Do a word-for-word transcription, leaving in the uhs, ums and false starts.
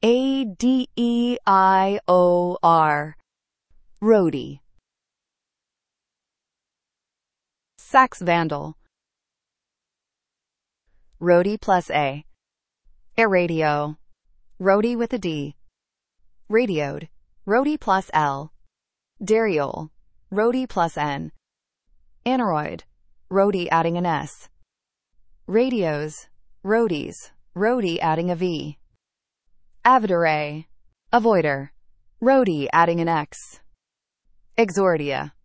A D E I O R. Roadie. Sax vandal. Roadie plus A. Airadio. Roadie with a D. Radioed. Roadie plus L. Dariole. Roadie plus N. Aneroid. Roadie adding an S. Radios. Roadies. Roadie adding a V. Avidoray. Avoider. Roadie adding an X. Exordia.